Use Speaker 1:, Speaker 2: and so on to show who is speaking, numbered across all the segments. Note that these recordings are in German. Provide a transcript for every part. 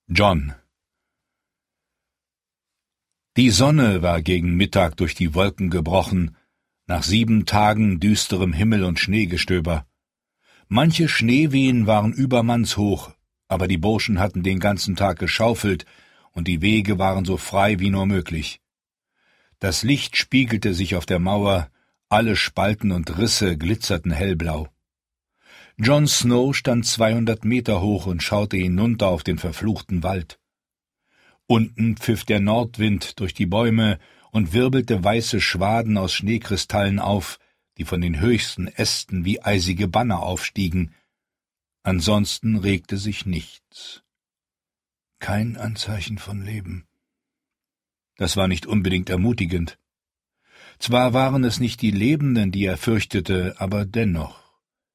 Speaker 1: John. Die Sonne war gegen Mittag durch die Wolken gebrochen, nach 7 Tagen düsterem Himmel und Schneegestöber. Manche Schneewehen waren übermannshoch, aber die Burschen hatten den ganzen Tag geschaufelt, und die Wege waren so frei wie nur möglich. Das Licht spiegelte sich auf der Mauer, alle Spalten und Risse glitzerten hellblau. Jon Snow stand 200 Meter hoch und schaute hinunter auf den verfluchten Wald. Unten pfiff der Nordwind durch die Bäume und wirbelte weiße Schwaden aus Schneekristallen auf, die von den höchsten Ästen wie eisige Banner aufstiegen. Ansonsten regte sich nichts. Kein Anzeichen von Leben. Das war nicht unbedingt ermutigend. Zwar waren es nicht die Lebenden, die er fürchtete, aber dennoch.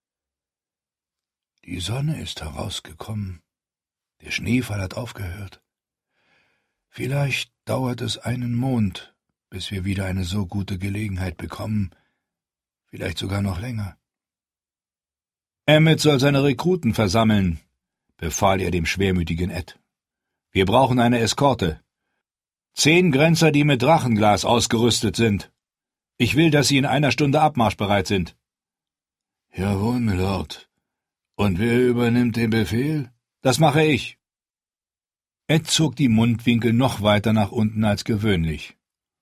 Speaker 1: Die Sonne ist herausgekommen. Der Schneefall hat aufgehört. Vielleicht dauert es einen Mond, bis wir wieder eine so gute Gelegenheit bekommen. Vielleicht sogar noch länger. Emmett soll seine Rekruten versammeln, befahl er dem schwermütigen Ed. Wir brauchen eine Eskorte. 10 Grenzer, die mit Drachenglas ausgerüstet sind. Ich will, dass sie in 1 Stunde abmarschbereit sind. Jawohl, Milord. Und wer übernimmt den Befehl? Das mache ich. Ed zog die Mundwinkel noch weiter nach unten als gewöhnlich.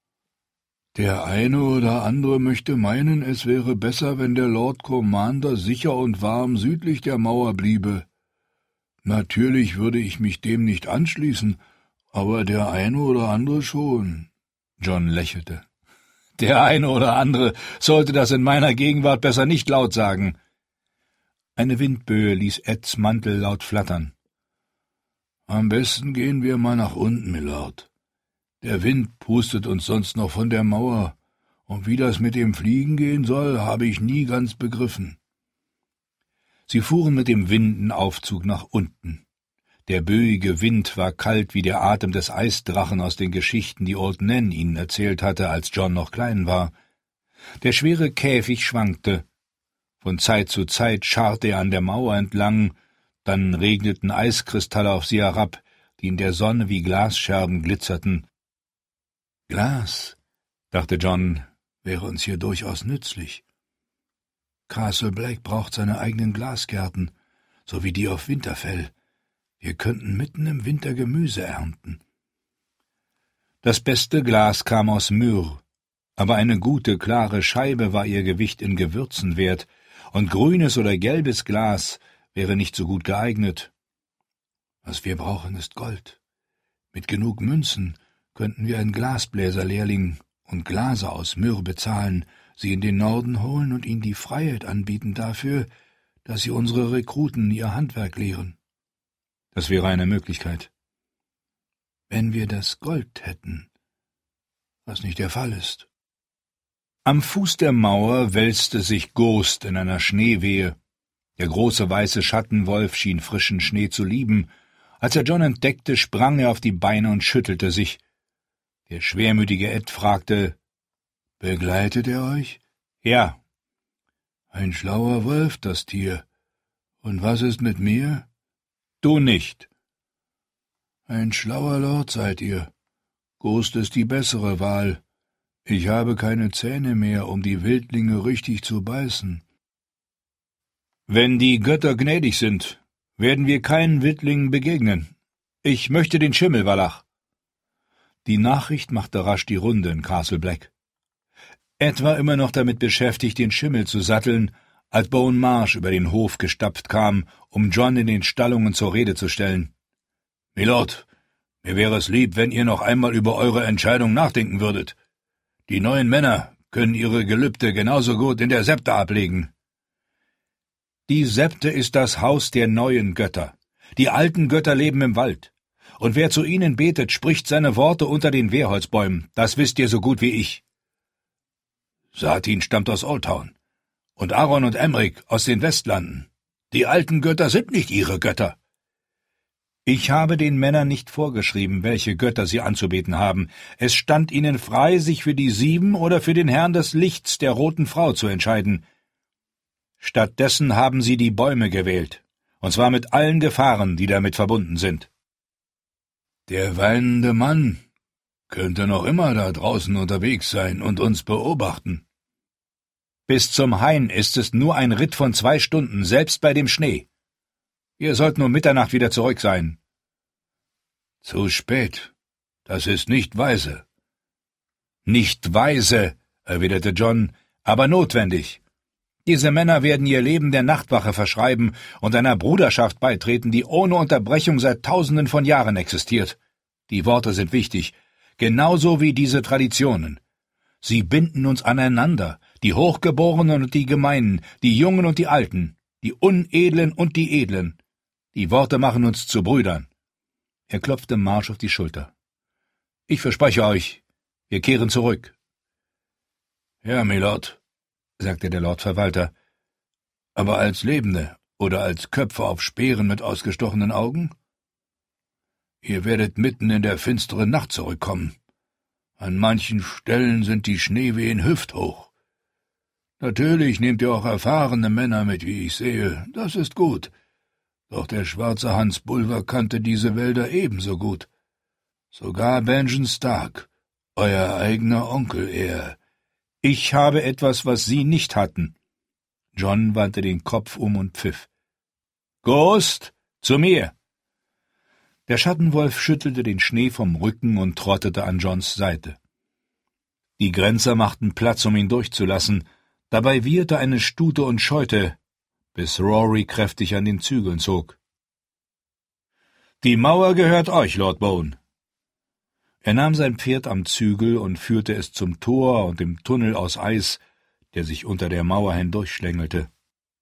Speaker 1: Der eine oder andere möchte meinen, es wäre besser, wenn der Lord Commander sicher und warm südlich der Mauer bliebe. Natürlich würde ich mich dem nicht anschließen, aber der eine oder andere schon. Jon lächelte. Der eine oder andere sollte das in meiner Gegenwart besser nicht laut sagen. Eine Windböe ließ Eds Mantel laut flattern. »Am besten gehen wir mal nach unten, Milord. Der Wind pustet uns sonst noch von der Mauer, und wie das mit dem Fliegen gehen soll, habe ich nie ganz begriffen.« Sie fuhren mit dem Windenaufzug nach unten. Der böige Wind war kalt wie der Atem des Eisdrachen aus den Geschichten, die Old Nan ihnen erzählt hatte, als Jon noch klein war. Der schwere Käfig schwankte. Von Zeit zu Zeit scharrte er an der Mauer entlang, dann regneten Eiskristalle auf sie herab, die in der Sonne wie Glasscherben glitzerten. »Glas«, dachte Jon, »wäre uns hier durchaus nützlich. Castle Black braucht seine eigenen Glasgärten, so wie die auf Winterfell. Wir könnten mitten im Winter Gemüse ernten.« Das beste Glas kam aus Myrrh, aber eine gute, klare Scheibe war ihr Gewicht in Gewürzen wert, und grünes oder gelbes Glas wäre nicht so gut geeignet. Was wir brauchen, ist Gold. Mit genug Münzen könnten wir einen Glasbläserlehrling und Glaser aus Myrrh bezahlen, sie in den Norden holen und ihnen die Freiheit anbieten dafür, dass sie unsere Rekruten ihr Handwerk lehren. Das wäre eine Möglichkeit. Wenn wir das Gold hätten, was nicht der Fall ist. Am Fuß der Mauer wälzte sich Gurst in einer Schneewehe. Der große weiße Schattenwolf schien frischen Schnee zu lieben. Als er Jon entdeckte, sprang er auf die Beine und schüttelte sich. Der schwermütige Ed fragte, »Begleitet er euch?« »Ja.« »Ein schlauer Wolf, das Tier. Und was ist mit mir?« »Du nicht.« »Ein schlauer Lord seid ihr. Gurst ist die bessere Wahl. Ich habe keine Zähne mehr, um die Wildlinge richtig zu beißen.« »Wenn die Götter gnädig sind, werden wir keinen Wildlingen begegnen. Ich möchte den Schimmelwallach.« Die Nachricht machte rasch die Runde in Castle Black. Ed war immer noch damit beschäftigt, den Schimmel zu satteln, als Bowen Marsh über den Hof gestapft kam, um Jon in den Stallungen zur Rede zu stellen. »Milord, mir wäre es lieb, wenn ihr noch einmal über eure Entscheidung nachdenken würdet. Die neuen Männer können ihre Gelübde genauso gut in der Septa ablegen.« »Die Septe ist das Haus der neuen Götter. Die alten Götter leben im Wald. Und wer zu ihnen betet, spricht seine Worte unter den Wehrholzbäumen. Das wisst ihr so gut wie ich.« »Satin stammt aus Oldtown. Und Aaron und Emric aus den Westlanden. Die alten Götter sind nicht ihre Götter.« »Ich habe den Männern nicht vorgeschrieben, welche Götter sie anzubeten haben. Es stand ihnen frei, sich für die 7 oder für den Herrn des Lichts, der roten Frau, zu entscheiden. Stattdessen haben sie die Bäume gewählt, und zwar mit allen Gefahren, die damit verbunden sind.« Der weinende Mann könnte noch immer da draußen unterwegs sein und uns beobachten.
Speaker 2: Bis zum Hain ist es nur ein Ritt von 2 Stunden, selbst bei dem Schnee. Wir sollten um Mitternacht wieder zurück sein.
Speaker 1: Zu spät. Das ist nicht weise.
Speaker 2: Nicht weise, erwiderte John, aber notwendig. Diese Männer werden ihr Leben der Nachtwache verschreiben und einer Bruderschaft beitreten, die ohne Unterbrechung seit Tausenden von Jahren existiert. Die Worte sind wichtig, genauso wie diese Traditionen. Sie binden uns aneinander, die Hochgeborenen und die Gemeinen, die Jungen und die Alten, die Unedlen und die Edlen. Die Worte machen uns zu Brüdern. Er klopfte Marsh auf die Schulter. Ich verspreche euch, wir kehren zurück.
Speaker 1: Ja, Milord, sagte der Lordverwalter, aber als Lebende oder als Köpfe auf Speeren mit ausgestochenen Augen? Ihr werdet mitten in der finsteren Nacht zurückkommen. An manchen Stellen sind die Schneewehen hüfthoch. Natürlich nehmt ihr auch erfahrene Männer mit, wie ich sehe, das ist gut. Doch der schwarze Hans Bulwer kannte diese Wälder ebenso gut. Sogar Benjen Stark, euer eigener Onkel,
Speaker 2: Ich habe etwas, was Sie nicht hatten. John wandte den Kopf um und pfiff. Ghost, zu mir! Der Schattenwolf schüttelte den Schnee vom Rücken und trottete an Johns Seite. Die Grenzer machten Platz, um ihn durchzulassen, dabei wieherte eine Stute und scheute, bis Rory kräftig an den Zügeln zog. »Die Mauer gehört euch, Lord Bowen.« Er nahm sein Pferd am Zügel und führte es zum Tor und dem Tunnel aus Eis, der sich unter der Mauer hindurchschlängelte.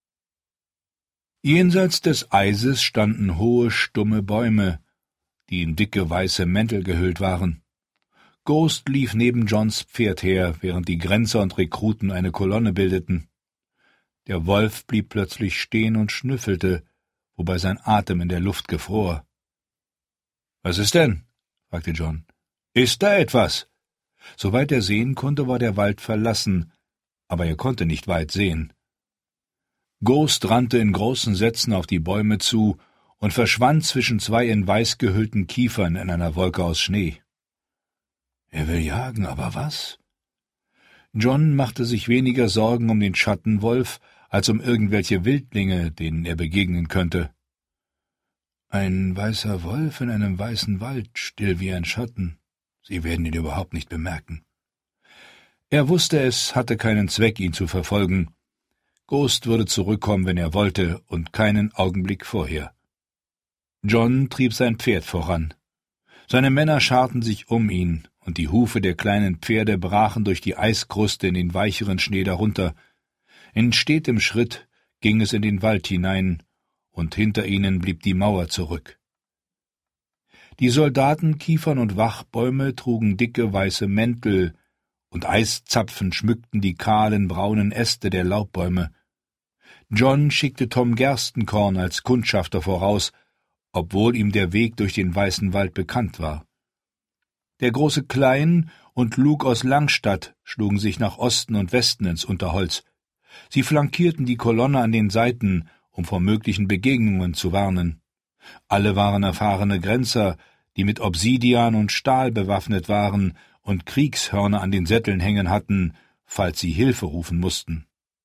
Speaker 2: Jenseits des Eises standen hohe, stumme Bäume, die in dicke weiße Mäntel gehüllt waren. Ghost lief neben Johns Pferd her, während die Grenzer und Rekruten eine Kolonne bildeten. Der Wolf blieb plötzlich stehen und schnüffelte, wobei sein Atem in der Luft gefror. »Was ist denn?« fragte John. »Ist da etwas?« Soweit er sehen konnte, war der Wald verlassen, aber er konnte nicht weit sehen. Ghost rannte in großen Sätzen auf die Bäume zu und verschwand zwischen 2 in Weiß gehüllten Kiefern in einer Wolke aus Schnee. Er will jagen, aber was? John machte sich weniger Sorgen um den Schattenwolf als um irgendwelche Wildlinge, denen er begegnen könnte. Ein weißer Wolf in einem weißen Wald, still wie ein Schatten. Sie werden ihn überhaupt nicht bemerken. Er wusste, es hatte keinen Zweck, ihn zu verfolgen. Ghost würde zurückkommen, wenn er wollte, und keinen Augenblick vorher. John trieb sein Pferd voran. Seine Männer scharten sich um ihn, und die Hufe der kleinen Pferde brachen durch die Eiskruste in den weicheren Schnee darunter. In stetem Schritt ging es in den Wald hinein, und hinter ihnen blieb die Mauer zurück. Die Soldaten, Kiefern und Wachbäume trugen dicke weiße Mäntel, und Eiszapfen schmückten die kahlen, braunen Äste der Laubbäume. John schickte Tom Gerstenkorn als Kundschafter voraus, obwohl ihm der Weg durch den weißen Wald bekannt war. Der große Klein und Luke aus Langstadt schlugen sich nach Osten und Westen ins Unterholz. Sie flankierten die Kolonne an den Seiten, um vor möglichen Begegnungen zu warnen. Alle waren erfahrene Grenzer, die mit Obsidian und Stahl bewaffnet waren und Kriegshörner an den Sätteln hängen hatten, falls sie Hilfe rufen mussten.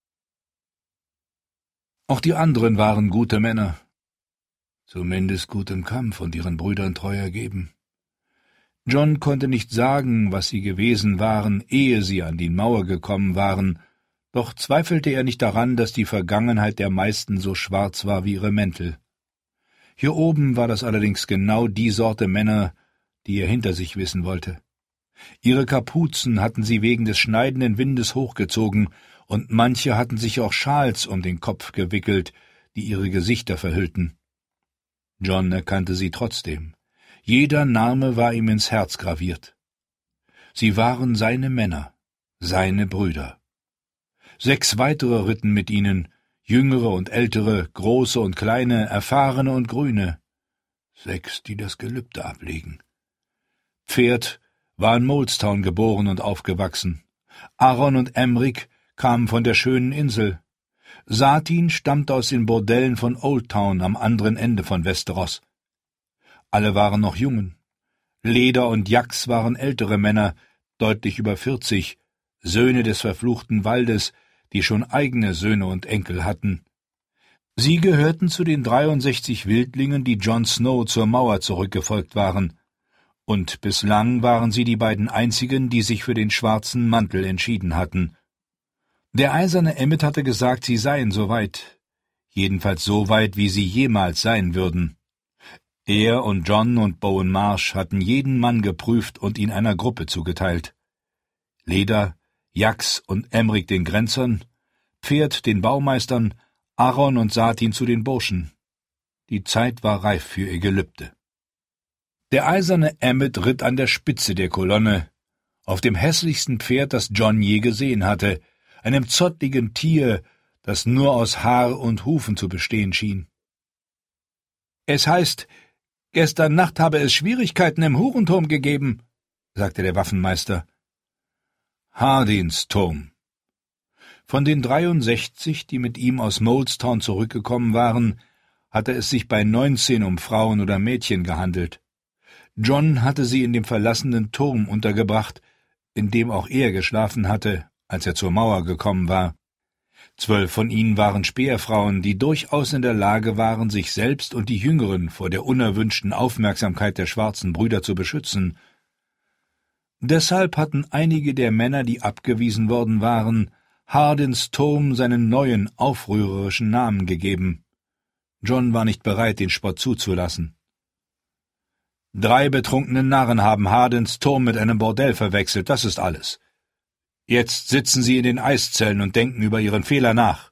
Speaker 2: Auch die anderen waren gute Männer. Zumindest gut im Kampf und ihren Brüdern treu ergeben. John konnte nicht sagen, was sie gewesen waren, ehe sie an die Mauer gekommen waren, doch zweifelte er nicht daran, dass die Vergangenheit der meisten so schwarz war wie ihre Mäntel. Hier oben war das allerdings genau die Sorte Männer, die er hinter sich wissen wollte. Ihre Kapuzen hatten sie wegen des schneidenden Windes hochgezogen, und manche hatten sich auch Schals um den Kopf gewickelt, die ihre Gesichter verhüllten. John erkannte sie trotzdem. Jeder Name war ihm ins Herz graviert. Sie waren seine Männer, seine Brüder. 6 weitere ritten mit ihnen, jüngere und ältere, große und kleine, erfahrene und grüne. 6, die das Gelübde ablegen. Pferd war in Molestown geboren und aufgewachsen. Aaron und Emric kamen von der schönen Insel. Satin stammte aus den Bordellen von Oldtown am anderen Ende von Westeros. Alle waren noch Jungen. Leder und Jax waren ältere Männer, deutlich über 40, Söhne des verfluchten Waldes, die schon eigene Söhne und Enkel hatten. Sie gehörten zu den 63 Wildlingen, die Jon Snow zur Mauer zurückgefolgt waren, und bislang waren sie die beiden einzigen, die sich für den schwarzen Mantel entschieden hatten. Der eiserne Emmet hatte gesagt, sie seien soweit, jedenfalls so weit, wie sie jemals sein würden. Er und Jon und Bowen Marsh hatten jeden Mann geprüft und ihn einer Gruppe zugeteilt. Leder, Jax und Emrik den Grenzern, Pferd den Baumeistern, Aaron und Satin zu den Burschen. Die Zeit war reif für ihr Gelübde. Der eiserne Emmet ritt an der Spitze der Kolonne, auf dem hässlichsten Pferd, das Jon je gesehen hatte, einem zottligen Tier, das nur aus Haar und Hufen zu bestehen schien. »Es heißt, gestern Nacht habe es Schwierigkeiten im Hurenturm gegeben«, sagte der Waffenmeister. »Hardins Turm.« Von den 63, die mit ihm aus Molestown zurückgekommen waren, hatte es sich bei 19 um Frauen oder Mädchen gehandelt. Jon hatte sie in dem verlassenen Turm untergebracht, in dem auch er geschlafen hatte, als er zur Mauer gekommen war. 12 von ihnen waren Speerfrauen, die durchaus in der Lage waren, sich selbst und die Jüngeren vor der unerwünschten Aufmerksamkeit der schwarzen Brüder zu beschützen. Deshalb hatten einige der Männer, die abgewiesen worden waren, Hardins Turm seinen neuen, aufrührerischen Namen gegeben. Jon war nicht bereit, den Spott zuzulassen. 3 betrunkene Narren haben Hardins Turm mit einem Bordell verwechselt, das ist alles. Jetzt sitzen sie in den Eiszellen und denken über ihren Fehler nach.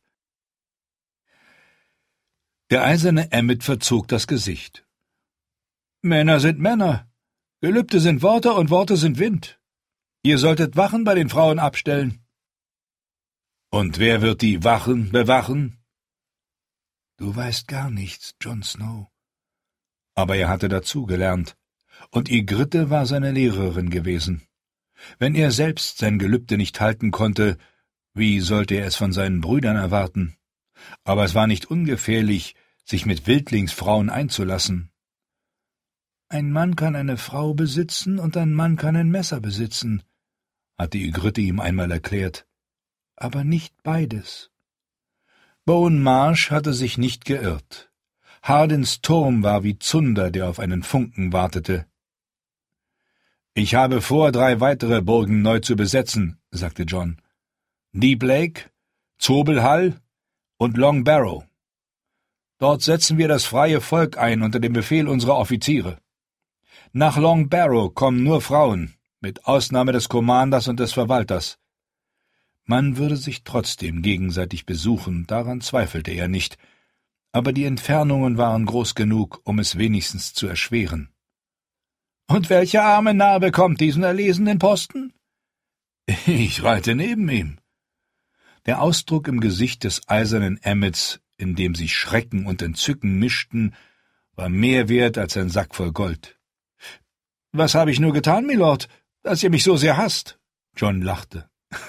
Speaker 2: Der eiserne Emmet verzog das Gesicht. »Männer sind Männer. Gelübde sind Worte und Worte sind Wind. Ihr solltet Wachen bei den Frauen abstellen.« »Und wer wird die Wachen bewachen?«
Speaker 1: »Du weißt gar nichts, Jon Snow.«
Speaker 2: Aber er hatte dazugelernt, und Ygritte war seine Lehrerin gewesen. Wenn er selbst sein Gelübde nicht halten konnte, wie sollte er es von seinen Brüdern erwarten? Aber es war nicht ungefährlich, sich mit Wildlingsfrauen einzulassen. »Ein Mann kann eine Frau besitzen und ein Mann kann ein Messer besitzen«, hatte Ygritte ihm einmal erklärt, »aber nicht beides.« Bowen Marsh hatte sich nicht geirrt. Hardins Turm war wie Zunder, der auf einen Funken wartete. »Ich habe vor, 3 weitere Burgen neu zu besetzen«, sagte Jon. »Deep Lake, Zobelhall und Long Barrow. Dort setzen wir das freie Volk ein unter dem Befehl unserer Offiziere. Nach Long Barrow kommen nur Frauen, mit Ausnahme des Commanders und des Verwalters. Man würde sich trotzdem gegenseitig besuchen, daran zweifelte er nicht, aber die Entfernungen waren groß genug, um es wenigstens zu erschweren. »Und welcher arme Narr bekommt diesen erlesenen Posten?« »Ich reite neben ihm.« Der Ausdruck im Gesicht des eisernen Emmets, in dem sich Schrecken und Entzücken mischten, war mehr wert als ein Sack voll Gold. »Was habe ich nur getan, Milord, dass ihr mich so sehr hasst?« Jon lachte.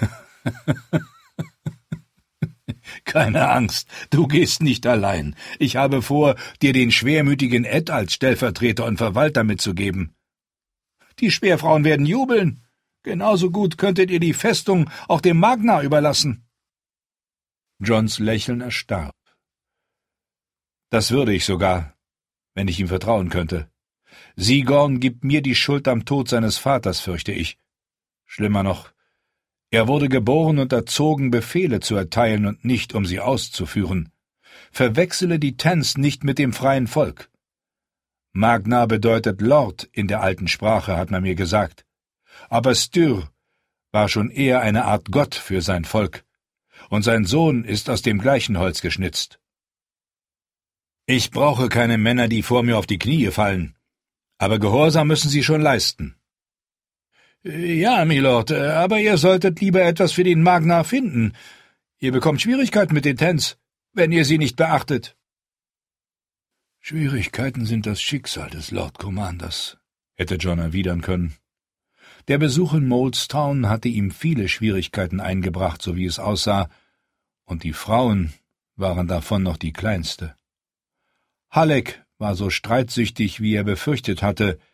Speaker 2: »Keine Angst, du gehst nicht allein. Ich habe vor, dir den schwermütigen Ed als Stellvertreter und Verwalter mitzugeben. Die Speerfrauen werden jubeln. Genauso gut könntet ihr die Festung auch dem Magnar überlassen.« Jons Lächeln erstarb. »Das würde ich sogar, wenn ich ihm vertrauen könnte. Sigorn gibt mir die Schuld am Tod seines Vaters, fürchte ich. Schlimmer noch, er wurde geboren und erzogen, Befehle zu erteilen und nicht, um sie auszuführen. Verwechsele die Tens nicht mit dem freien Volk. Magnar bedeutet Lord in der alten Sprache, hat man mir gesagt. Aber Styr war schon eher eine Art Gott für sein Volk, und sein Sohn ist aus dem gleichen Holz geschnitzt. Ich brauche keine Männer, die vor mir auf die Knie fallen, aber Gehorsam müssen sie schon leisten.« »Ja, Milord, aber ihr solltet lieber etwas für den Magnar finden. Ihr bekommt Schwierigkeiten mit den Tens, wenn ihr sie nicht beachtet.«
Speaker 1: »Schwierigkeiten sind das Schicksal des Lord Commanders«,
Speaker 2: hätte Jon erwidern können. Der Besuch in Molestown hatte ihm viele Schwierigkeiten eingebracht, so wie es aussah, und die Frauen waren davon noch die kleinste. Halleck war so streitsüchtig, wie er befürchtet hatte,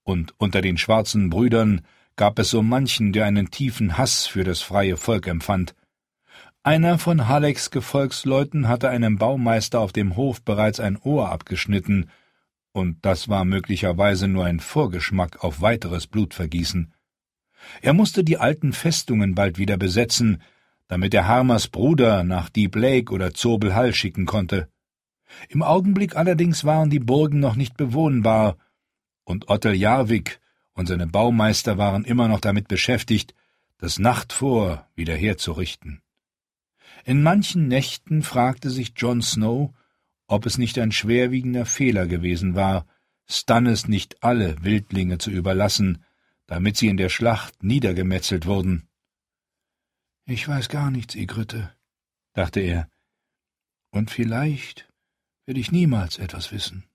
Speaker 2: und unter den schwarzen Brüdern gab es so manchen, der einen tiefen Hass für das freie Volk empfand. Einer von Hallecks Gefolgsleuten hatte einem Baumeister auf dem Hof bereits ein Ohr abgeschnitten, und das war möglicherweise nur ein Vorgeschmack auf weiteres Blutvergießen. Er musste die alten Festungen bald wieder besetzen, damit er Harmers Bruder nach Deep Lake oder Zobel Hall schicken konnte. Im Augenblick allerdings waren die Burgen noch nicht bewohnbar, und Otel Jarvik und seine Baumeister waren immer noch damit beschäftigt, das Nachtfort wieder herzurichten. In manchen Nächten fragte sich Jon Snow, ob es nicht ein schwerwiegender Fehler gewesen war, Stannis nicht alle Wildlinge zu überlassen, damit sie in der Schlacht niedergemetzelt wurden. »Ich weiß gar nichts, Ygritte«, dachte er, »und vielleicht werde ich niemals etwas wissen.«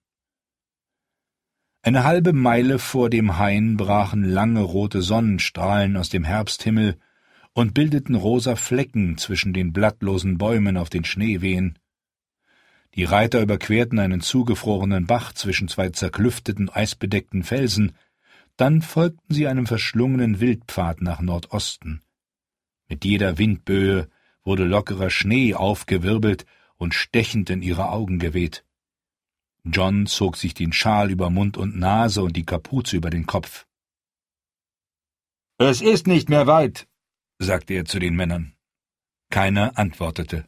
Speaker 2: Eine halbe Meile vor dem Hain brachen lange rote Sonnenstrahlen aus dem Herbsthimmel und bildeten rosa Flecken zwischen den blattlosen Bäumen auf den Schneewehen. Die Reiter überquerten einen zugefrorenen Bach zwischen zwei zerklüfteten, eisbedeckten Felsen, dann folgten sie einem verschlungenen Wildpfad nach Nordosten. Mit jeder Windböe wurde lockerer Schnee aufgewirbelt und stechend in ihre Augen geweht. Jon zog sich den Schal über Mund und Nase und die Kapuze über den Kopf. »Es ist nicht mehr weit«, sagte er zu den Männern. Keiner antwortete.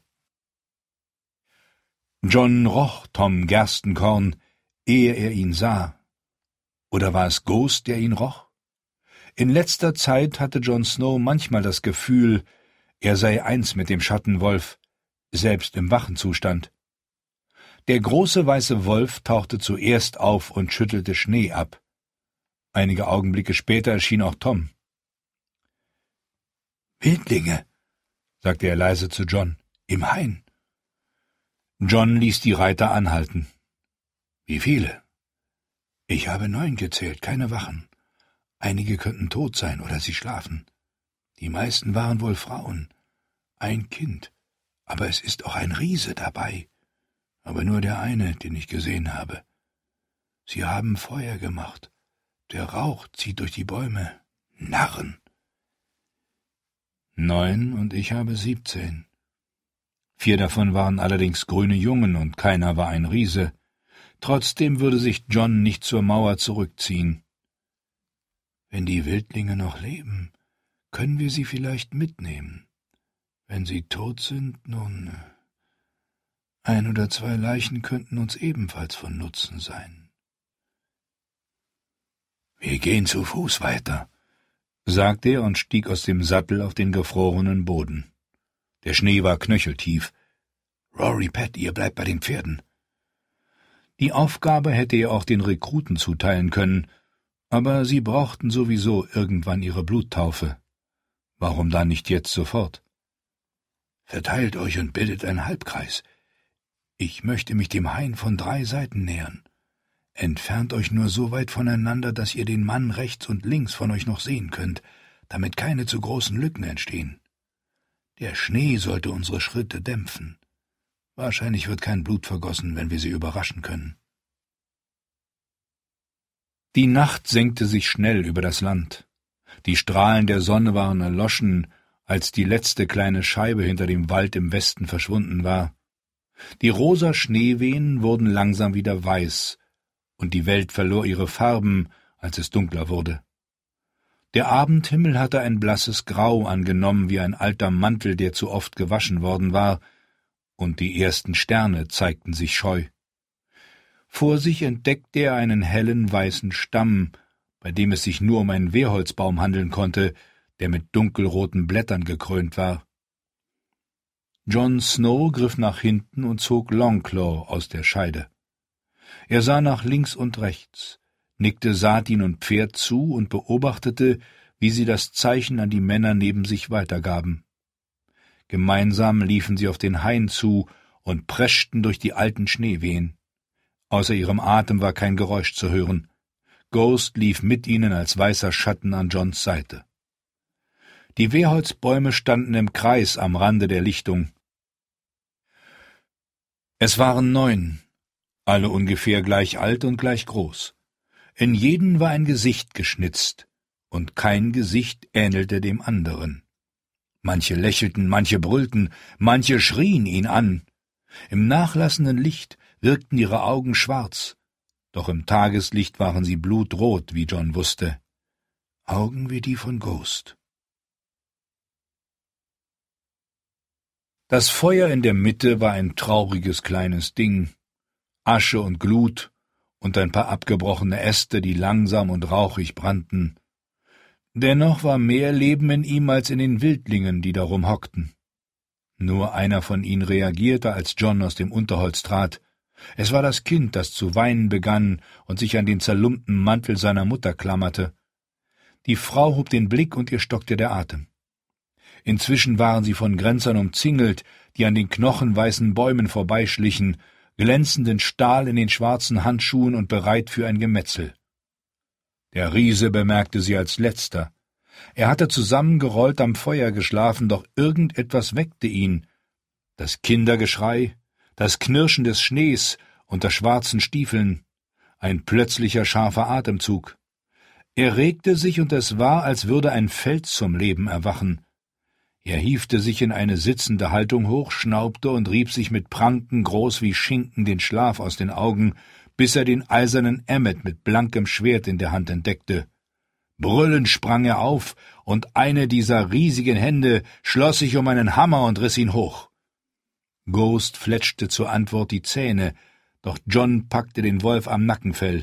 Speaker 2: Jon roch Tom Gerstenkorn, ehe er ihn sah. Oder war es Ghost, der ihn roch? In letzter Zeit hatte Jon Snow manchmal das Gefühl, er sei eins mit dem Schattenwolf, selbst im Wachenzustand. Der große weiße Wolf tauchte zuerst auf und schüttelte Schnee ab. Einige Augenblicke später erschien auch Tom. »Wildlinge«, sagte er leise zu Jon, »im Hain.« Jon ließ die Reiter anhalten. »Wie viele?« »Ich habe 9 gezählt, keine Wachen. Einige könnten tot sein oder sie schlafen. Die meisten waren wohl Frauen. Ein Kind, aber es ist auch ein Riese dabei. Aber nur der eine, den ich gesehen habe. Sie haben Feuer gemacht. Der Rauch zieht durch die Bäume. Narren!« 9 und ich habe 17. 4 davon waren allerdings grüne Jungen und keiner war ein Riese. Trotzdem würde sich Jon nicht zur Mauer zurückziehen. »Wenn die Wildlinge noch leben, können wir sie vielleicht mitnehmen. Wenn sie tot sind, nun, 1 oder 2 Leichen könnten uns ebenfalls von Nutzen sein.« »Wir gehen zu Fuß weiter«, sagte er und stieg aus dem Sattel auf den gefrorenen Boden. Der Schnee war knöcheltief. »Rory, Pat, ihr bleibt bei den Pferden.« Die Aufgabe hätte er auch den Rekruten zuteilen können, aber sie brauchten sowieso irgendwann ihre Bluttaufe. Warum dann nicht jetzt sofort? »Verteilt euch und bildet einen Halbkreis. Ich möchte mich dem Hain von 3 Seiten nähern. Entfernt euch nur so weit voneinander, dass ihr den Mann rechts und links von euch noch sehen könnt, damit keine zu großen Lücken entstehen. Der Schnee sollte unsere Schritte dämpfen. Wahrscheinlich wird kein Blut vergossen, wenn wir sie überraschen können.« Die Nacht senkte sich schnell über das Land. Die Strahlen der Sonne waren erloschen, als die letzte kleine Scheibe hinter dem Wald im Westen verschwunden war. Die rosa Schneewehen wurden langsam wieder weiß, und die Welt verlor ihre Farben, als es dunkler wurde. Der Abendhimmel hatte ein blasses Grau angenommen wie ein alter Mantel, der zu oft gewaschen worden war, und die ersten Sterne zeigten sich scheu. Vor sich entdeckte er einen hellen weißen Stamm, bei dem es sich nur um einen Wehrholzbaum handeln konnte, der mit dunkelroten Blättern gekrönt war. Jon Snow griff nach hinten und zog Longclaw aus der Scheide. Er sah nach links und rechts, nickte Satin und Pferd zu und beobachtete, wie sie das Zeichen an die Männer neben sich weitergaben. Gemeinsam liefen sie auf den Hain zu und preschten durch die alten Schneewehen. Außer ihrem Atem war kein Geräusch zu hören. Ghost lief mit ihnen als weißer Schatten an Jons Seite. Die Wehrholzbäume standen im Kreis am Rande der Lichtung. Es waren 9, alle ungefähr gleich alt und gleich groß. In jeden war ein Gesicht geschnitzt, und kein Gesicht ähnelte dem anderen. Manche lächelten, manche brüllten, manche schrien ihn an. Im nachlassenden Licht wirkten ihre Augen schwarz, doch im Tageslicht waren sie blutrot, wie John wusste. Augen wie die von Ghost. Das Feuer in der Mitte war ein trauriges kleines Ding, Asche und Glut und ein paar abgebrochene Äste, die langsam und rauchig brannten. Dennoch war mehr Leben in ihm als in den Wildlingen, die darum hockten. Nur einer von ihnen reagierte, als John aus dem Unterholz trat. Es war das Kind, das zu weinen begann und sich an den zerlumpten Mantel seiner Mutter klammerte. Die Frau hob den Blick und ihr stockte der Atem. Inzwischen waren sie von Grenzern umzingelt, die an den knochenweißen Bäumen vorbeischlichen, glänzenden Stahl in den schwarzen Handschuhen und bereit für ein Gemetzel. Der Riese bemerkte sie als letzter. Er hatte zusammengerollt am Feuer geschlafen, doch irgendetwas weckte ihn. Das Kindergeschrei, das Knirschen des Schnees unter schwarzen Stiefeln, ein plötzlicher scharfer Atemzug. Er regte sich, und es war, als würde ein Fels zum Leben erwachen. Er hiefte sich in eine sitzende Haltung hoch, schnaubte und rieb sich mit Pranken groß wie Schinken den Schlaf aus den Augen, bis er den eisernen Emmet mit blankem Schwert in der Hand entdeckte. Brüllend sprang er auf, und eine dieser riesigen Hände schloss sich um einen Hammer und riss ihn hoch. Ghost fletschte zur Antwort die Zähne, doch John packte den Wolf am Nackenfell.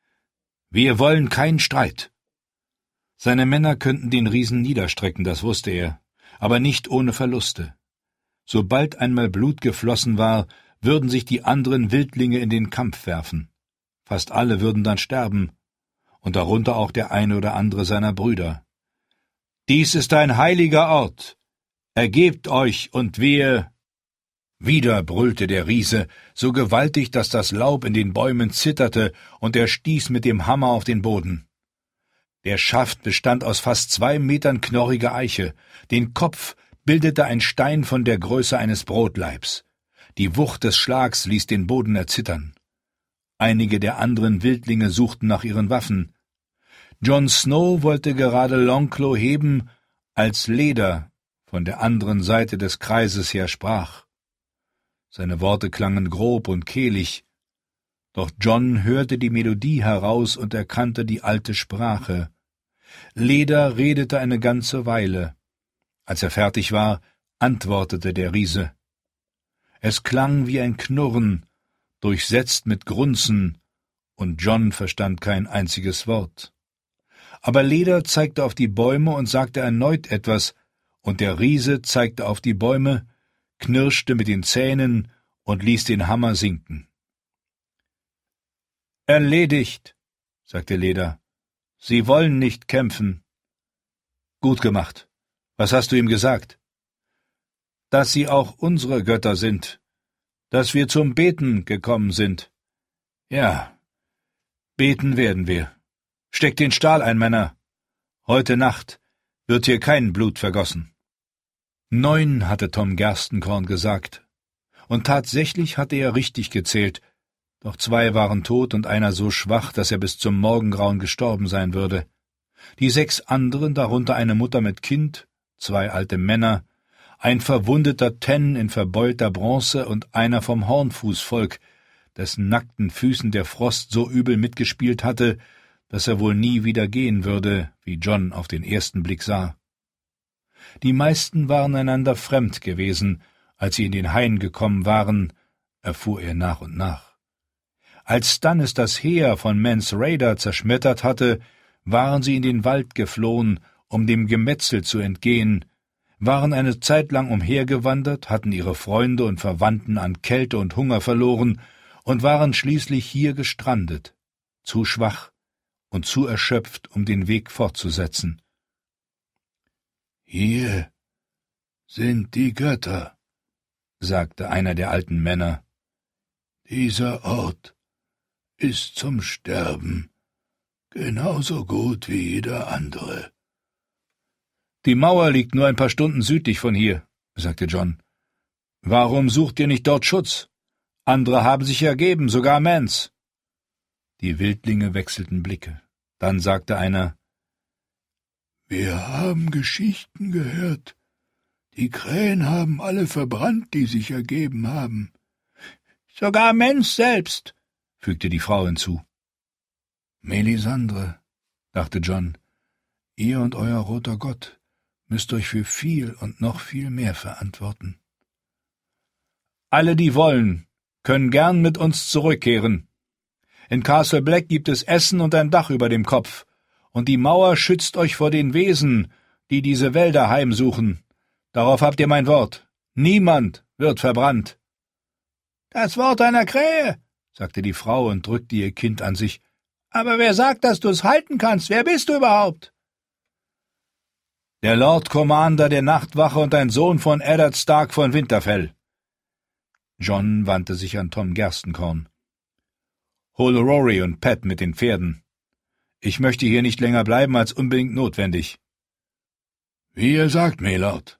Speaker 2: »Wir wollen keinen Streit!« Seine Männer könnten den Riesen niederstrecken, das wusste er, aber nicht ohne Verluste. Sobald einmal Blut geflossen war, würden sich die anderen Wildlinge in den Kampf werfen. Fast alle würden dann sterben, und darunter auch der eine oder andere seiner Brüder. »Dies ist ein heiliger Ort! Ergebt euch, und wir...« Wieder brüllte der Riese, so gewaltig, dass das Laub in den Bäumen zitterte, und er stieß mit dem Hammer auf den Boden. Der Schaft bestand aus fast 2 Metern knorriger Eiche, den Kopf bildete ein Stein von der Größe eines Brotleibs. Die Wucht des Schlags ließ den Boden erzittern. Einige der anderen Wildlinge suchten nach ihren Waffen. Jon Snow wollte gerade Longclaw heben, als Leder von der anderen Seite des Kreises her sprach. Seine Worte klangen grob und kehlig, doch Jon hörte die Melodie heraus und erkannte die alte Sprache. Leder redete eine ganze Weile. Als er fertig war, antwortete der Riese. Es klang wie ein Knurren, durchsetzt mit Grunzen, und Jon verstand kein einziges Wort. Aber Leder zeigte auf die Bäume und sagte erneut etwas, und der Riese zeigte auf die Bäume, knirschte mit den Zähnen und ließ den Hammer sinken. »Erledigt«, sagte Leder. »Sie wollen nicht kämpfen.« »Gut gemacht. Was hast du ihm gesagt?« »Dass sie auch unsere Götter sind, dass wir zum Beten gekommen sind.« »Ja, beten werden wir. Steckt den Stahl ein, Männer. Heute Nacht wird hier kein Blut vergossen.« 9 hatte Tom Gerstenkorn gesagt. Und tatsächlich hatte er richtig gezählt, doch 2 waren tot und einer so schwach, dass er bis zum Morgengrauen gestorben sein würde. Die 6 anderen, darunter eine Mutter mit Kind, 2 alte Männer, ein verwundeter Tenn in verbeulter Bronze und einer vom Hornfußvolk, dessen nackten Füßen der Frost so übel mitgespielt hatte, dass er wohl nie wieder gehen würde, wie Jon auf den ersten Blick sah. Die meisten waren einander fremd gewesen, als sie in den Hain gekommen waren, erfuhr er nach und nach. Als Stannis das Heer von Mance Rayder zerschmettert hatte, waren sie in den Wald geflohen, um dem Gemetzel zu entgehen, waren eine Zeit lang umhergewandert, hatten ihre Freunde und Verwandten an Kälte und Hunger verloren und waren schließlich hier gestrandet, zu schwach und zu erschöpft, um den Weg fortzusetzen.
Speaker 1: »Hier sind die Götter«, sagte einer der alten Männer. »Dieser Ort ist zum Sterben genauso gut wie jeder andere.«
Speaker 2: »Die Mauer liegt nur ein paar Stunden südlich von hier«, sagte Jon. »Warum sucht ihr nicht dort Schutz? Andere haben sich ergeben, sogar Mance.« Die Wildlinge wechselten Blicke. Dann sagte einer:
Speaker 1: »Wir haben Geschichten gehört. Die Krähen haben alle verbrannt, die sich ergeben haben.«
Speaker 2: »Sogar Mensch selbst«, fügte die Frau hinzu.
Speaker 1: »Melisandre«, dachte John, »ihr und euer roter Gott müsst euch für viel und noch viel mehr verantworten.«
Speaker 2: »Alle, die wollen, können gern mit uns zurückkehren. In Castle Black gibt es Essen und ein Dach über dem Kopf, und die Mauer schützt euch vor den Wesen, die diese Wälder heimsuchen. Darauf habt ihr mein Wort. Niemand wird verbrannt.« »Das Wort einer Krähe«, sagte die Frau und drückte ihr Kind an sich. »Aber wer sagt, dass du es halten kannst? Wer bist du überhaupt?« »Der Lord Commander der Nachtwache und ein Sohn von Eddard Stark von Winterfell.« John wandte sich an Tom Gerstenkorn. »Hol Rory und Pat mit den Pferden. Ich möchte hier nicht länger bleiben als unbedingt notwendig.«
Speaker 1: »Wie ihr sagt, Melord.«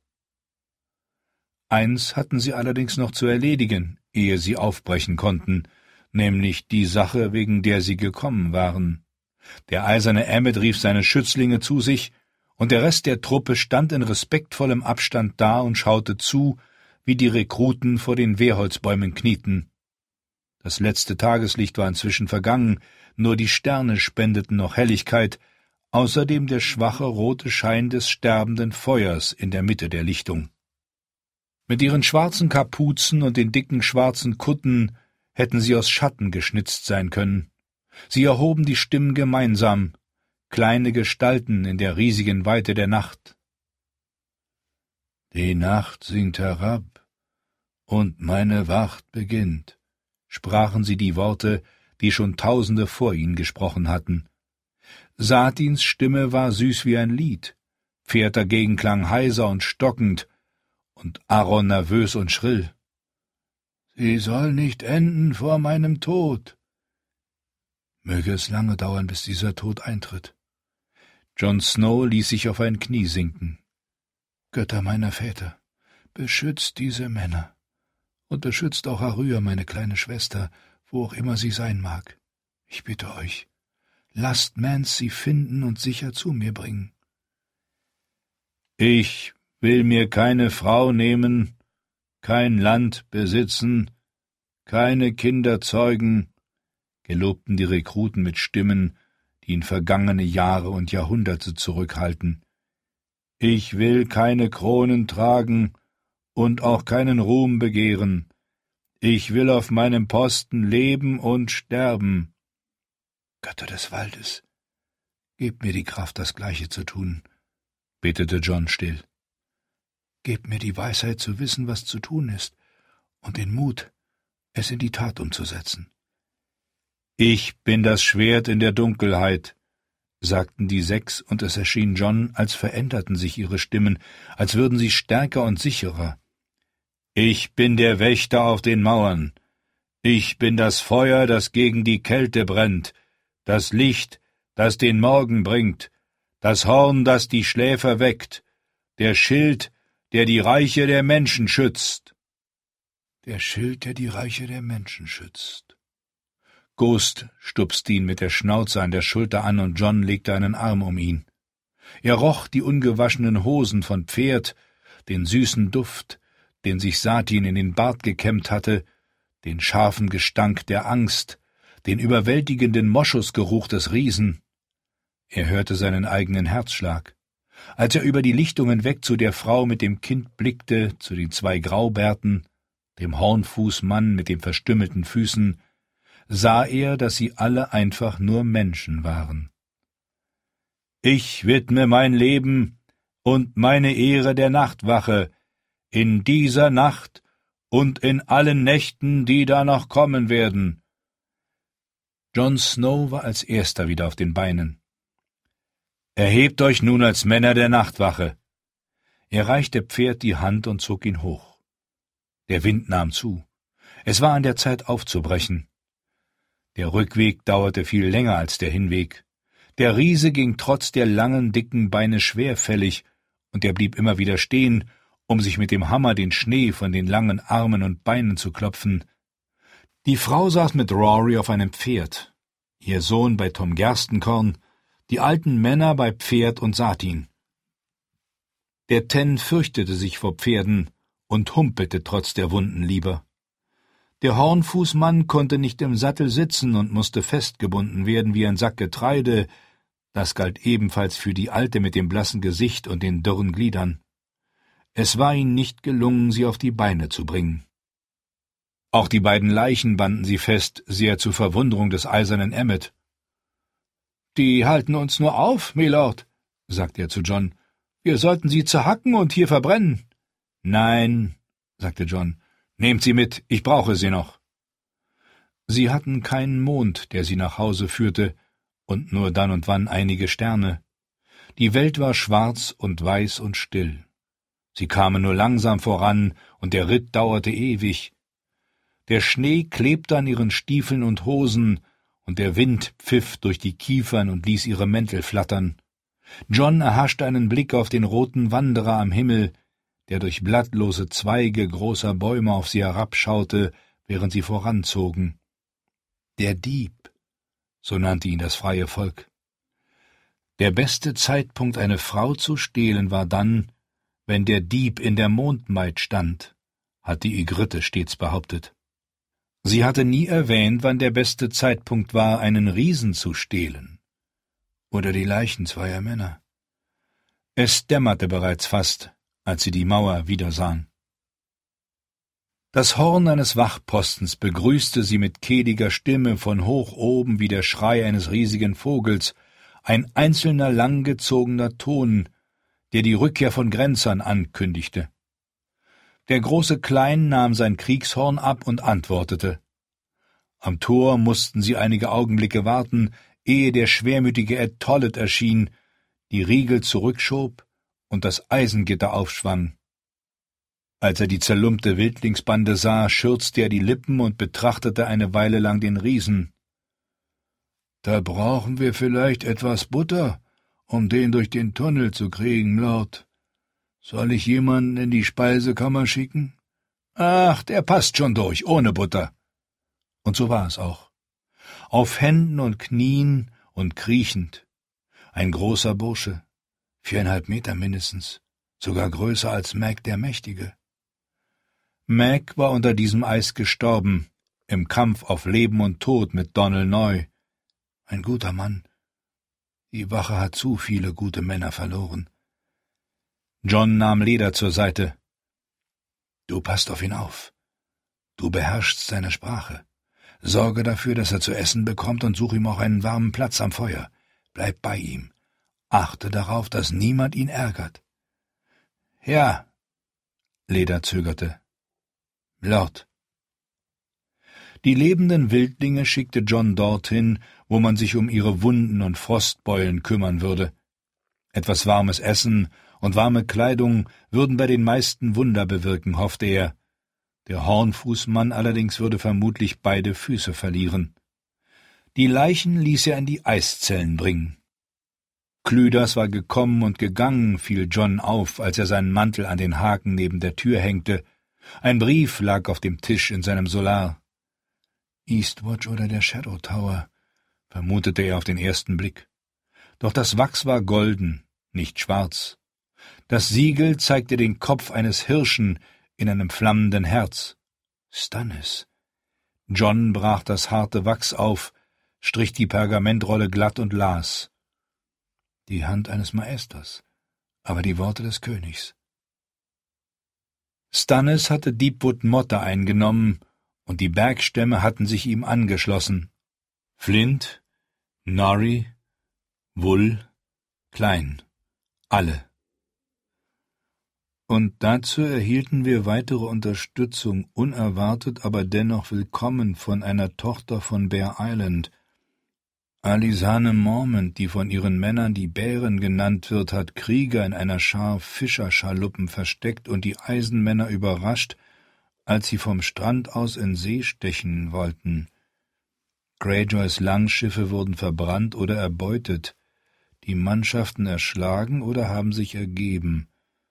Speaker 2: Eins hatten sie allerdings noch zu erledigen, ehe sie aufbrechen konnten, nämlich die Sache, wegen der sie gekommen waren. Der eiserne Emmet rief seine Schützlinge zu sich, und der Rest der Truppe stand in respektvollem Abstand da und schaute zu, wie die Rekruten vor den Wehrholzbäumen knieten. Das letzte Tageslicht war inzwischen vergangen, nur die Sterne spendeten noch Helligkeit, außerdem der schwache rote Schein des sterbenden Feuers in der Mitte der Lichtung. Mit ihren schwarzen Kapuzen und den dicken schwarzen Kutten hätten sie aus Schatten geschnitzt sein können. Sie erhoben die Stimmen gemeinsam, kleine Gestalten in der riesigen Weite der Nacht.
Speaker 1: »Die Nacht sinkt herab, und meine Wacht beginnt«,
Speaker 2: sprachen sie die Worte, die schon Tausende vor ihnen gesprochen hatten. Satins Stimme war süß wie ein Lied, Pferd dagegen klang heiser und stockend, und Aaron nervös und schrill.
Speaker 1: »Sie soll nicht enden vor meinem Tod.«
Speaker 2: Möge es lange dauern, bis dieser Tod eintritt. Jon Snow ließ sich auf ein Knie sinken.
Speaker 1: »Götter meiner Väter, beschützt diese Männer und beschützt auch Arya, meine kleine Schwester, wo auch immer sie sein mag. Ich bitte euch, lasst Mance sie finden und sicher zu mir bringen.«
Speaker 2: »Ich will mir keine Frau nehmen, kein Land besitzen, keine Kinder zeugen«, gelobten die Rekruten mit Stimmen, die in vergangene Jahre und Jahrhunderte zurückhalten. »Ich will keine Kronen tragen und auch keinen Ruhm begehren. Ich will auf meinem Posten leben und sterben.«
Speaker 1: »Götter des Waldes, gebt mir die Kraft, das Gleiche zu tun«,
Speaker 2: betete John still.
Speaker 1: »Gebt mir die Weisheit zu wissen, was zu tun ist, und den Mut, es in die Tat umzusetzen.«
Speaker 2: »Ich bin das Schwert in der Dunkelheit«, sagten die sechs, und es erschien John, als veränderten sich ihre Stimmen, als würden sie stärker und sicherer. »Ich bin der Wächter auf den Mauern. Ich bin das Feuer, das gegen die Kälte brennt, das Licht, das den Morgen bringt, das Horn, das die Schläfer weckt, der Schild, der die Reiche der Menschen schützt.«
Speaker 1: »Der Schild, der die Reiche der Menschen schützt.«
Speaker 2: Ghost stupste ihn mit der Schnauze an der Schulter an, und John legte einen Arm um ihn. Er roch die ungewaschenen Hosen von Pferd, den süßen Duft, den sich Satin in den Bart gekämmt hatte, den scharfen Gestank der Angst, den überwältigenden Moschusgeruch des Riesen. Er hörte seinen eigenen Herzschlag. Als er über die Lichtung hinweg zu der Frau mit dem Kind blickte, zu den zwei Graubärten, dem Hornfußmann mit den verstümmelten Füßen, sah er, dass sie alle einfach nur Menschen waren. »Ich widme mein Leben und meine Ehre der Nachtwache, in dieser Nacht und in allen Nächten, die da noch kommen werden.« Jon Snow war als erster wieder auf den Beinen. »Erhebt euch nun als Männer der Nachtwache.« Er reichte Pferd die Hand und zog ihn hoch. Der Wind nahm zu. Es war an der Zeit aufzubrechen. Der Rückweg dauerte viel länger als der Hinweg. Der Riese ging trotz der langen, dicken Beine schwerfällig, und er blieb immer wieder stehen, um sich mit dem Hammer den Schnee von den langen Armen und Beinen zu klopfen. Die Frau saß mit Rory auf einem Pferd. ihr Sohn bei Tom Gerstenkorn, die alten Männer bei Pferd und Satin. Der Tenn fürchtete sich vor Pferden und humpelte trotz der Wunden lieber. Der Hornfußmann konnte nicht im Sattel sitzen und musste festgebunden werden wie ein Sack Getreide, das galt ebenfalls für die Alte mit dem blassen Gesicht und den dürren Gliedern. Es war ihnen nicht gelungen, sie auf die Beine zu bringen. Auch die beiden Leichen banden sie fest, sehr zur Verwunderung des eisernen Emmet. »Die halten uns nur auf, Mylord«, sagte er zu John. »Wir sollten sie zerhacken und hier verbrennen.« »Nein«, sagte John, »nehmt sie mit, ich brauche sie noch.« Sie hatten keinen Mond, der sie nach Hause führte, und nur dann und wann einige Sterne. Die Welt war schwarz und weiß und still. Sie kamen nur langsam voran, und der Ritt dauerte ewig. Der Schnee klebte an ihren Stiefeln und Hosen, und der Wind pfiff durch die Kiefern und ließ ihre Mäntel flattern. John erhaschte einen Blick auf den roten Wanderer am Himmel, der durch blattlose Zweige großer Bäume auf sie herabschaute, während sie voranzogen. Der Dieb, so nannte ihn das freie Volk. Der beste Zeitpunkt, eine Frau zu stehlen, war dann, wenn der Dieb in der Mondmaid stand, hat die Ygritte stets behauptet. Sie hatte nie erwähnt, wann der beste Zeitpunkt war, einen Riesen zu stehlen. Oder die Leichen zweier Männer. Es dämmerte bereits fast, als sie die Mauer wiedersahen. Das Horn eines Wachpostens begrüßte sie mit kehliger Stimme von hoch oben wie der Schrei eines riesigen Vogels, ein einzelner langgezogener Ton, der die Rückkehr von Grenzern ankündigte. Der große Klein nahm sein Kriegshorn ab und antwortete. Am Tor mussten sie einige Augenblicke warten, ehe der schwermütige Ed Tollett erschien, die Riegel zurückschob und das Eisengitter aufschwang. Als er die zerlumpte Wildlingsbande sah, schürzte er die Lippen und betrachtete eine Weile lang den Riesen. »Da brauchen wir vielleicht etwas Butter, um den durch den Tunnel zu kriegen, Lord. Soll ich jemanden in die Speisekammer schicken?« »Ach, der passt schon durch, ohne Butter.« Und so war es auch. Auf Händen und Knien und kriechend. Ein großer Bursche, 4,5 Meter mindestens, sogar größer als Mag der Mächtige. Mag war unter diesem Eis gestorben, im Kampf auf Leben und Tod mit Donal Noy. Ein guter Mann. Die Wache hat zu viele gute Männer verloren. John nahm Leder zur Seite. »Du passt auf ihn auf. Du beherrschst seine Sprache. Sorge dafür, dass er zu essen bekommt und such ihm auch einen warmen Platz am Feuer. Bleib bei ihm. Achte darauf, dass niemand ihn ärgert.« »Ja«, Leder zögerte. »Lord.« Die lebenden Wildlinge schickte John dorthin, wo man sich um ihre Wunden und Frostbeulen kümmern würde. Etwas warmes Essen und warme Kleidung würden bei den meisten Wunder bewirken, hoffte er. Der Hornfußmann allerdings würde vermutlich beide Füße verlieren. Die Leichen ließ er in die Eiszellen bringen. Clydas war gekommen und gegangen, fiel John auf, als er seinen Mantel an den Haken neben der Tür hängte. Ein Brief lag auf dem Tisch in seinem Solar. Eastwatch oder der Shadow Tower, vermutete er auf den ersten Blick. Doch das Wachs war golden, nicht schwarz. Das Siegel zeigte den Kopf eines Hirschen in einem flammenden Herz. Stannis. John brach das harte Wachs auf, strich die Pergamentrolle glatt und las. Die Hand eines Maesters, aber die Worte des Königs. Stannis hatte Deepwood Motte eingenommen, und die Bergstämme hatten sich ihm angeschlossen. Flint, Norrie, Wull, Klein, alle. Und dazu erhielten wir weitere Unterstützung, unerwartet, aber dennoch willkommen, von einer Tochter von Bear Island. Alisane Mormont, die von ihren Männern die Bären genannt wird, hat Krieger in einer Schar Fischerschaluppen versteckt und die Eisenmänner überrascht, als sie vom Strand aus in See stechen wollten. Greyjoys Langschiffe wurden verbrannt oder erbeutet, die Mannschaften erschlagen oder haben sich ergeben.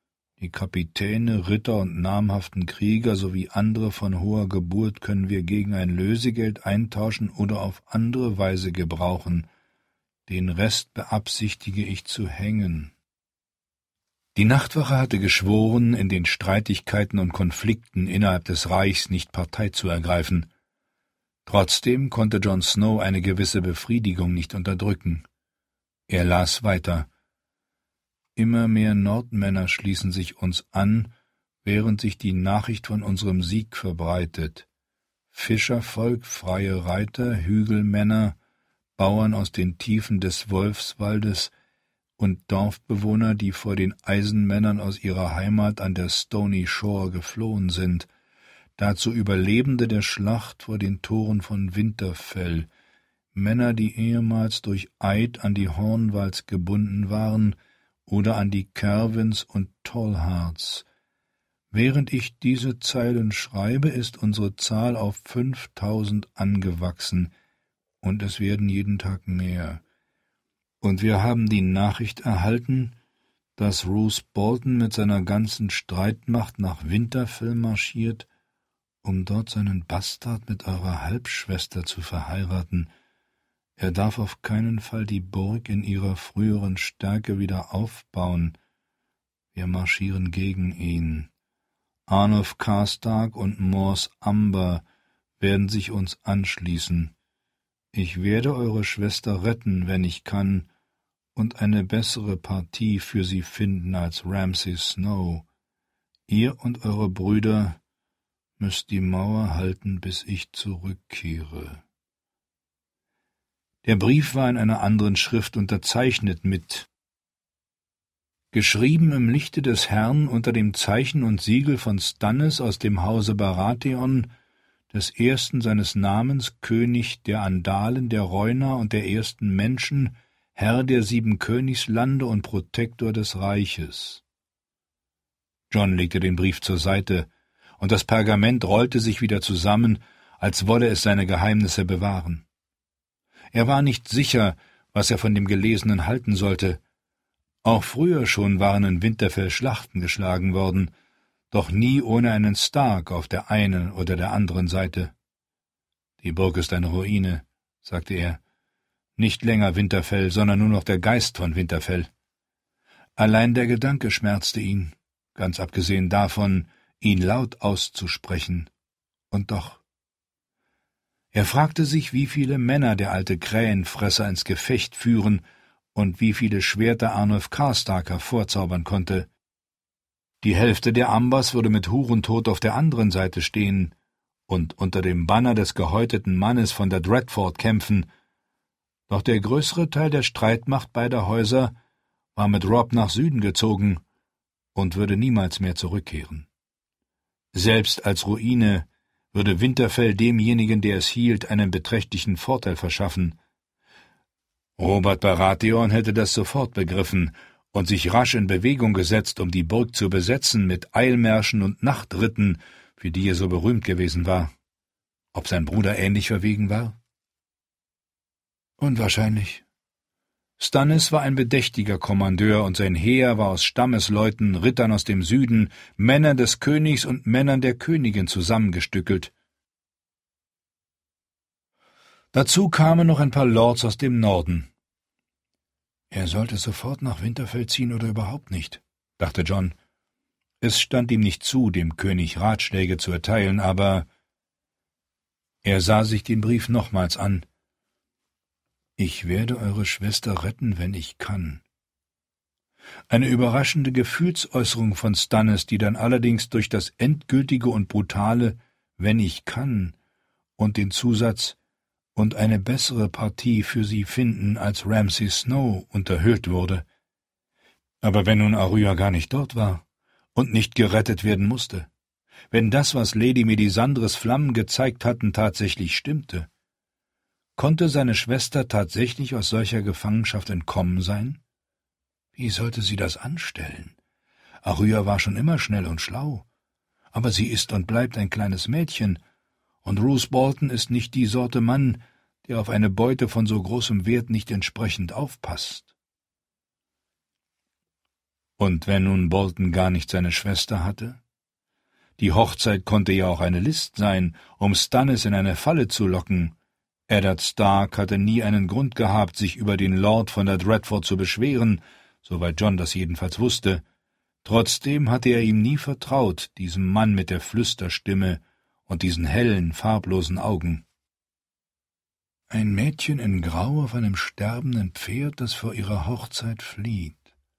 Speaker 2: Die Kapitäne, Ritter und namhaften Krieger sowie andere von hoher Geburt können wir gegen ein Lösegeld eintauschen oder auf andere Weise gebrauchen. Den Rest beabsichtige ich zu hängen. Die Nachtwache hatte geschworen, in den Streitigkeiten und Konflikten innerhalb des Reichs nicht Partei zu ergreifen. Trotzdem konnte Jon Snow eine gewisse Befriedigung nicht unterdrücken. Er las weiter. Immer mehr Nordmänner schließen sich uns an, während sich die Nachricht von unserem Sieg verbreitet. Fischervolk, freie Reiter, Hügelmänner, Bauern aus den Tiefen des Wolfswaldes und Dorfbewohner, die vor den Eisenmännern aus ihrer Heimat an der Stony Shore geflohen sind, dazu Überlebende der Schlacht vor den Toren von Winterfell, Männer, die ehemals durch Eid an die Hornwalds gebunden waren oder an die Kerwins und Tallhards. Während ich diese Zeilen schreibe, ist unsere Zahl auf 5000 angewachsen, und es werden jeden Tag mehr. Und wir haben die Nachricht erhalten, dass Roose Bolton mit seiner ganzen Streitmacht nach Winterfell marschiert, um dort seinen Bastard mit eurer Halbschwester zu verheiraten. Er darf auf keinen Fall die Burg in ihrer früheren Stärke wieder aufbauen. Wir marschieren gegen ihn. Arnulf Karstark und Mors Amber werden sich uns anschließen. Ich werde eure Schwester retten, wenn ich kann, und eine bessere Partie für sie finden als Ramsay Snow. Ihr und eure Brüder müsst die Mauer halten, bis ich zurückkehre. Der Brief war in einer anderen Schrift unterzeichnet mit geschrieben im Lichte des Herrn unter dem Zeichen und Siegel von Stannis aus dem Hause Baratheon, des ersten seines Namens, König der Andalen, der Reuner und der ersten Menschen, Herr der 7 Königslande und Protektor des Reiches. Jon legte den Brief zur Seite, und das Pergament rollte sich wieder zusammen, als wolle es seine Geheimnisse bewahren. Er war nicht sicher, was er von dem Gelesenen halten sollte. Auch früher schon waren in Winterfell Schlachten geschlagen worden, doch nie ohne einen Stark auf der einen oder der anderen Seite. »Die Burg ist eine Ruine«, sagte er. »Nicht länger Winterfell, sondern nur noch der Geist von Winterfell.« Allein der Gedanke schmerzte ihn, ganz abgesehen davon, ihn laut auszusprechen. Und doch. Er fragte sich, wie viele Männer der alte Krähenfresser ins Gefecht führen und wie viele Schwerter Arnulf Karstark hervorzaubern konnte. Die Hälfte der Ambers würde mit Hurentod auf der anderen Seite stehen und unter dem Banner des gehäuteten Mannes von der Dreadfort kämpfen, doch der größere Teil der Streitmacht beider Häuser war mit Robb nach Süden gezogen und würde niemals mehr zurückkehren. Selbst als Ruine würde Winterfell demjenigen, der es hielt, einen beträchtlichen Vorteil verschaffen. Robert Baratheon hätte das sofort begriffen und sich rasch in Bewegung gesetzt, um die Burg zu besetzen mit Eilmärschen und Nachtritten, für die er so berühmt gewesen war. Ob sein Bruder ähnlich verwegen war? Unwahrscheinlich. Stannis war ein bedächtiger Kommandeur, und sein Heer war aus Stammesleuten, Rittern aus dem Süden, Männern des Königs und Männern der Königin zusammengestückelt. Dazu kamen noch ein paar Lords aus dem Norden. Er sollte sofort nach Winterfell ziehen oder überhaupt nicht, dachte Jon. Es stand ihm nicht zu, dem König Ratschläge zu erteilen, aber er sah sich den Brief nochmals an. »Ich werde eure Schwester retten, wenn ich kann.« Eine überraschende Gefühlsäußerung von Stannis, die dann allerdings durch das endgültige und brutale »wenn ich kann« und den Zusatz »und eine bessere Partie für sie finden als Ramsay Snow« unterhöhlt wurde. Aber wenn nun Arya gar nicht dort war und nicht gerettet werden musste, wenn das, was Lady Melisandres Flammen gezeigt hatten, tatsächlich stimmte, konnte seine Schwester tatsächlich aus solcher Gefangenschaft entkommen sein? Wie sollte sie das anstellen? Arya war schon immer schnell und schlau, aber sie ist und bleibt ein kleines Mädchen, und Roose Bolton ist nicht die Sorte Mann, der auf eine Beute von so großem Wert nicht entsprechend aufpasst. Und wenn nun Bolton gar nicht seine Schwester hatte? Die Hochzeit konnte ja auch eine List sein, um Stannis in eine Falle zu locken. Eddard Stark hatte nie einen Grund gehabt, sich über den Lord von der Dreadfort zu beschweren, soweit Jon das jedenfalls wusste. Trotzdem hatte er ihm nie vertraut, diesem Mann mit der Flüsterstimme und diesen hellen, farblosen Augen.
Speaker 1: Ein Mädchen in Grau auf einem sterbenden Pferd, das vor ihrer Hochzeit flieht.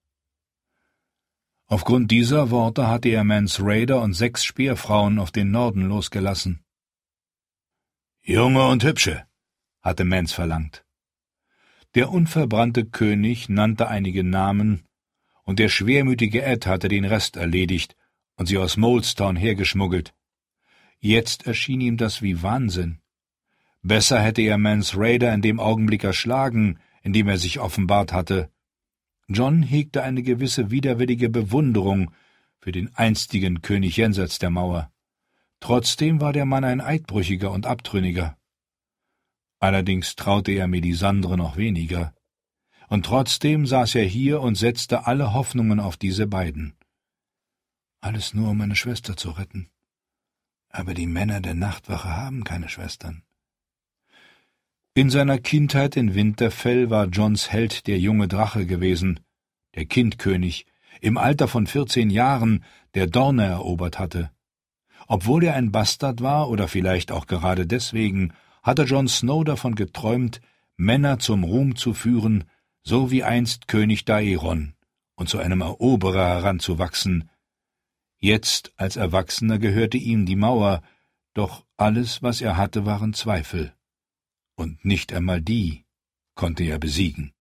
Speaker 2: Aufgrund dieser Worte hatte er Mance Rayder und 6 Speerfrauen auf den Norden losgelassen.
Speaker 1: »Junge und hübsche«,
Speaker 2: hatte Mance verlangt. Der unverbrannte König nannte einige Namen, und der schwermütige Ed hatte den Rest erledigt und sie aus Molestown hergeschmuggelt. Jetzt erschien ihm das wie Wahnsinn. Besser hätte er Mance Rayder in dem Augenblick erschlagen, in dem er sich offenbart hatte. Jon hegte eine gewisse widerwillige Bewunderung für den einstigen König jenseits der Mauer. Trotzdem war der Mann ein Eidbrüchiger und Abtrünniger. Allerdings traute er Melisandre noch weniger. Und trotzdem saß er hier und setzte alle Hoffnungen auf diese beiden.
Speaker 1: Alles nur, um meine Schwester zu retten. Aber die Männer der Nachtwache haben keine Schwestern.
Speaker 2: In seiner Kindheit in Winterfell war Jons Held der junge Drache gewesen, der Kindkönig, im Alter von 14 Jahren, der Dorne erobert hatte. Obwohl er ein Bastard war, oder vielleicht auch gerade deswegen, hatte Jon Snow davon geträumt, Männer zum Ruhm zu führen, so wie einst König Daeron, und zu einem Eroberer heranzuwachsen. Jetzt, als Erwachsener, gehörte ihm die Mauer, doch alles, was er hatte, waren Zweifel. Und nicht einmal die konnte er besiegen.